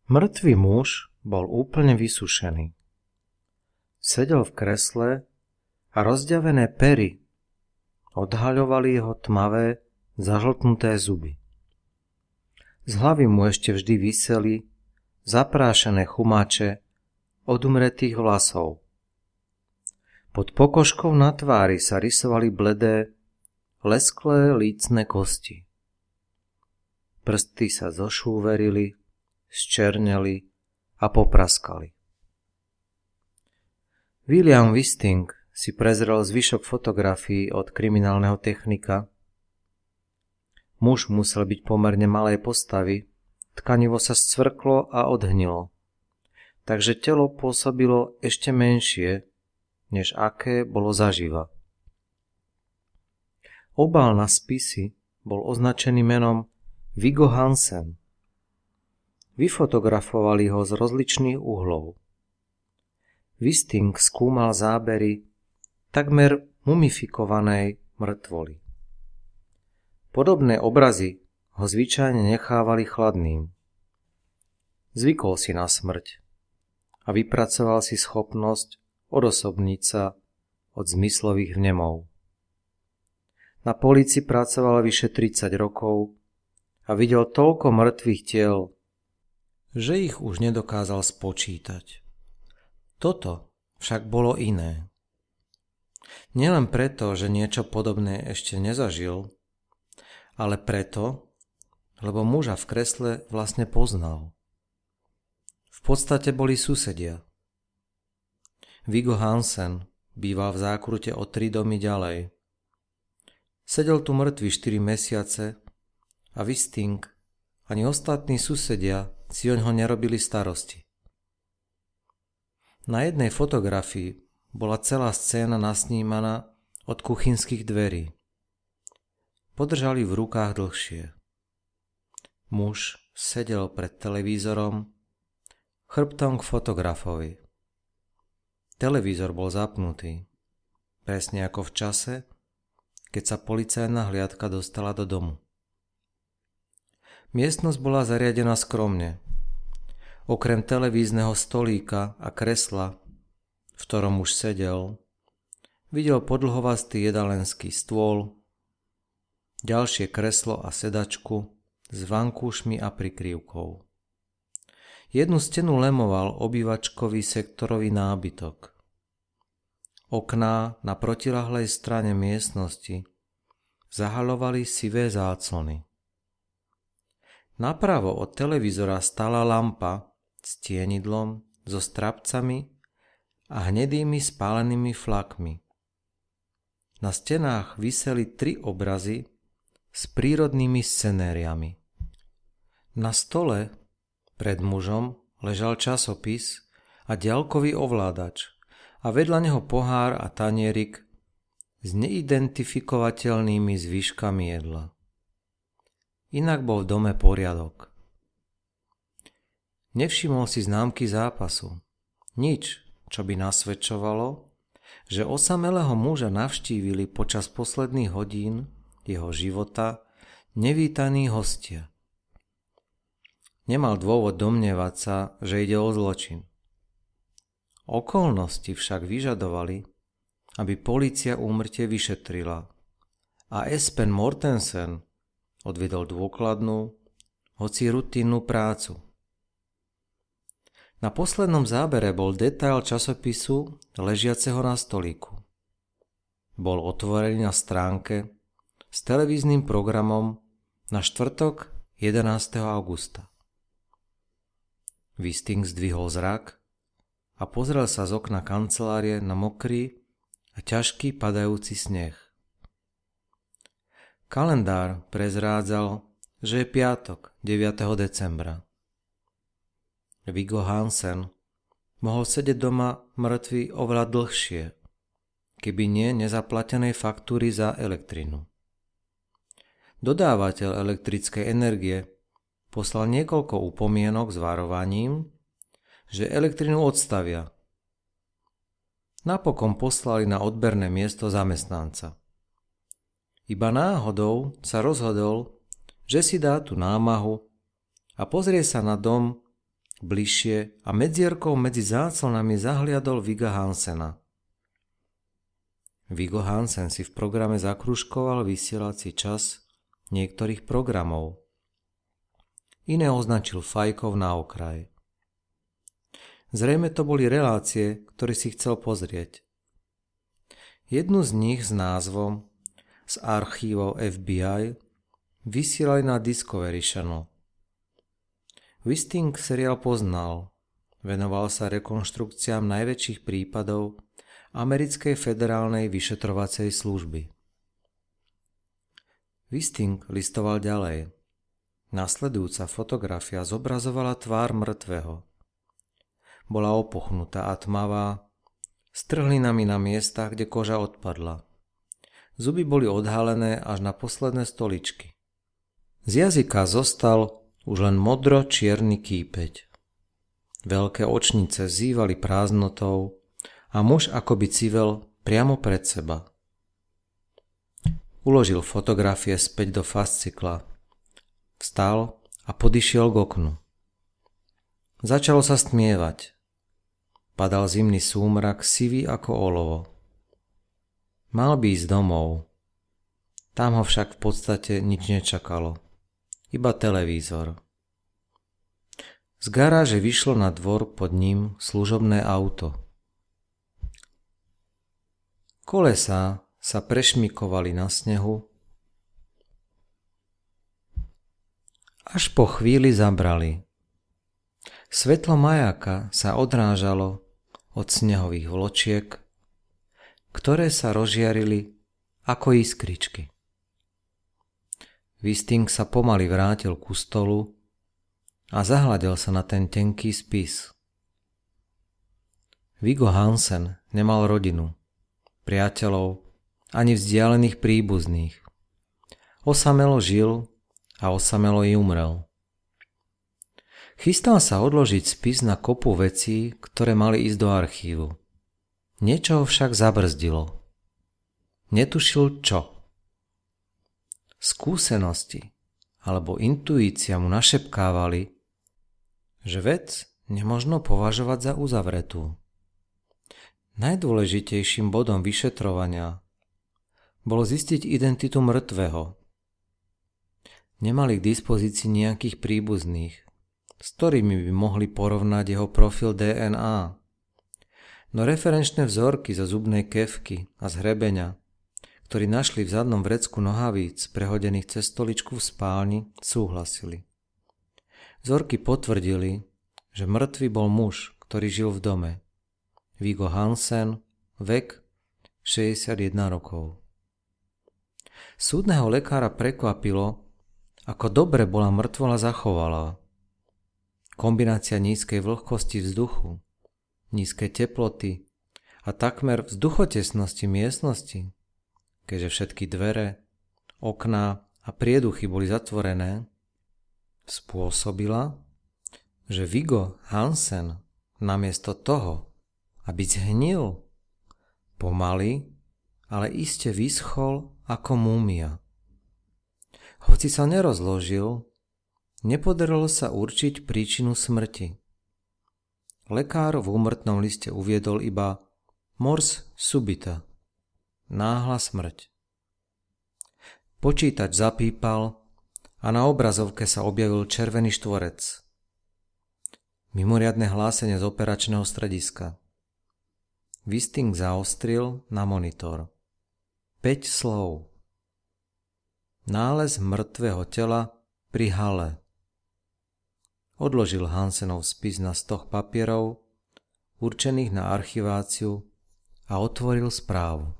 Mŕtvý muž bol úplne vysušený. Sedel v kresle a rozďavené pery odhaľovali jeho tmavé, zažltnuté zuby. Z hlavy mu ešte vždy viseli zaprášené chumáče od umretých vlasov. Pod pokožkou na tvári sa rysovali bledé, lesklé lícne kosti. Prsty sa zošúverili, zčerneli a popraskali. William Wisting si prezrel zvyšok fotografií od kriminálneho technika. Muž musel byť pomerne malej postavy, tkanivo sa scvrklo a odhnilo, takže telo pôsobilo ešte menšie, než aké bolo zaživa. Obal na spisi bol označený menom Viggo Hansen. Vyfotografovali ho z rozličných uhlov. Wisting skúmal zábery takmer mumifikovanej mŕtvoly. Podobné obrazy ho zvyčajne nechávali chladným. Zvykol si na smrť a vypracoval si schopnosť odosobniť sa od zmyslových vnemov. Na polícii pracoval vyše 30 rokov a videl toľko mŕtvych tiel, že ich už nedokázal spočítať. Toto však bolo iné. Nielen preto, že niečo podobné ešte nezažil, ale preto, lebo muža v kresle vlastne poznal. V podstate boli susedia. Viggo Hansen býval v zákrute o 3 domy ďalej. Sedel tu mŕtvy 4 mesiace a Wisting ani ostatní susedia si oňho nerobili starosti. Na jednej fotografii bola celá scéna nasnímaná od kuchynských dverí. Podržali v rukách dlhšie. Muž sedel pred televízorom, chrbtom k fotografovi. Televízor bol zapnutý, presne ako v čase, keď sa policajná hliadka dostala do domu. Miestnosť bola zariadená skromne. Okrem televízneho stolíka a kresla, v ktorom už sedel, videl podlhovastý jedalenský stôl, ďalšie kreslo a sedačku s vankúšmi a prikryvkou. Jednu stenu lemoval obývačkový sektorový nábytok. Okná na protiľahlej strane miestnosti zahaľovali sivé záclony. Napravo od televízora stála lampa s tienidlom, so strapcami a hnedými spálenými flakmi. Na stenách viseli 3 obrazy s prírodnými scenériami. Na stole pred mužom ležal časopis a diaľkový ovládač a vedľa neho pohár a tanierik s neidentifikovateľnými zvyškami jedla. Inak bol v dome poriadok. Nevšimol si známky zápasu. Nič, čo by nasvedčovalo, že osamelého muža navštívili počas posledných hodín jeho života nevítaní hostia. Nemal dôvod domnievať sa, že ide o zločin. Okolnosti však vyžadovali, aby polícia úmrtie vyšetrila a Espen Mortensen odvedol dôkladnú, hoci rutínnú prácu. Na poslednom zábere bol detail časopisu ležiaceho na stolíku. Bol otvorený na stránke s televíznym programom na štvrtok 11. augusta. Wisting zdvihol zrak a pozrel sa z okna kancelárie na mokrý a ťažký padajúci sneh. Kalendár prezrádzal, že je piatok 9. decembra. Viggo Hansen mohol sedieť doma mŕtvy oveľa dlhšie, keby nie nezaplatenej faktúry za elektrinu. Dodávateľ elektrickej energie poslal niekoľko upomienok s varovaním, že elektrinu odstavia. Napokon poslali na odberné miesto zamestnanca. Iba náhodou sa rozhodol, že si dá tú námahu a pozrie sa na dom bližšie a medzierkou medzi záclonami zahliadol Vigga Hansena. Viggo Hansen si v programe zakrúžkoval vysielací čas niektorých programov. Iné označil fajkov na okraj. Zrejme to boli relácie, ktoré si chcel pozrieť. Jednu z nich s názvom Z archívov FBI vysielali na Discovery Channel. Wisting seriál poznal. Venoval sa rekonštrukciám najväčších prípadov Americkej federálnej vyšetrovacej služby. Wisting listoval ďalej. Nasledujúca fotografia zobrazovala tvár mŕtvého. Bola opuchnutá a tmavá, s trhlinami na miestach, kde koža odpadla. Zuby boli odhalené až na posledné stoličky. Z jazyka zostal už len modro-čierny kýpeť. Veľké očnice zývali prázdnotou a muž akoby civel priamo pred seba. Uložil fotografie späť do fascikla. Vstal a podišiel k oknu. Začalo sa stmievať. Padal zimný súmrak, sivý ako olovo. Mal by ísť domov. Tam ho však v podstate nič nečakalo. Iba televízor. Z garáže vyšlo na dvor pod ním služobné auto. Kolesá sa prešmikovali na snehu, až po chvíli zabrali. Svetlo majáka sa odrážalo od snehových vločiek, ktoré sa rozžiarili ako iskričky. Wisting sa pomaly vrátil ku stolu a zahľadel sa na ten tenký spis. Viggo Hansen nemal rodinu, priateľov ani vzdialených príbuzných. Osamelo žil a osamelo i umrel. Chystal sa odložiť spis na kopu vecí, ktoré mali ísť do archívu. Niečo ho však zabrzdilo. Netušil čo. Skúsenosti alebo intuícia mu našepkávali, že vec nemožno považovať za uzavretú. Najdôležitejším bodom vyšetrovania bolo zistiť identitu mŕtvého. Nemali k dispozícii nejakých príbuzných, s ktorými by mohli porovnať jeho profil DNA. No referenčné vzorky zo zubnej kefky a z hrebeňa, ktorí našli v zadnom vrecku nohavíc prehodených cez stoličku v spálni, súhlasili. Vzorky potvrdili, že mŕtvy bol muž, ktorý žil v dome. Viggo Hansen, vek 61 rokov. Súdneho lekára prekvapilo, ako dobre bola mŕtvola zachovalá. Kombinácia nízkej vlhkosti vzduchu, nízkej teploty a takmer vzduchotesnosti miestnosti, keďže všetky dvere, okná a prieduchy boli zatvorené, spôsobila, že Viggo Hansen namiesto toho, aby zhnil, pomaly, ale iste vyschol ako múmia. Hoci sa nerozložil, nepodarilo sa určiť príčinu smrti. Lekár v úmrtnom liste uviedol iba mors subita, náhla smrť. Počítač zapípal a na obrazovke sa objavil červený štvorec. Mimoriadne hlásenie z operačného strediska. Wisting zaostril na monitor. 5 slov. Nález mŕtvého tela pri hale. Odložil Hansenov spis na stoch papierov, určených na archiváciu, a otvoril správu.